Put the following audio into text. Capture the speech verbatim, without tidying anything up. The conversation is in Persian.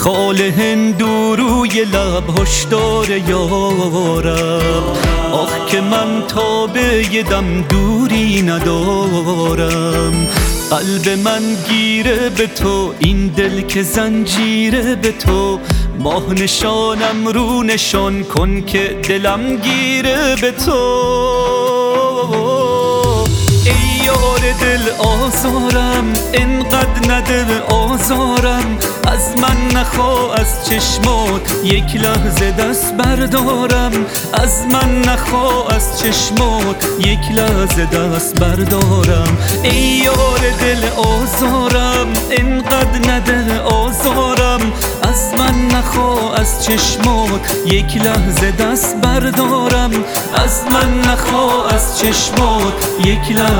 خال هندو روی لب هشدار یارم. آخ که من تا به یه دم دوری ندارم. قلب من گیره به تو، این دل که زنجیره به تو. ماه نشانم رو نشان کن که دلم گیره به تو. ای یار دل آزارم، انقدر نده آزارم. از من نخوا از چشمات یک لحظه دست بردارم. از من نخوا از چشمات یک لحظه دست بردارم. ای یار دل آزارم، انقدر نده آزارم. از من نخوا از چشمات یک لحظه دست بردارم. از من نخوا از چشمات یک لحظه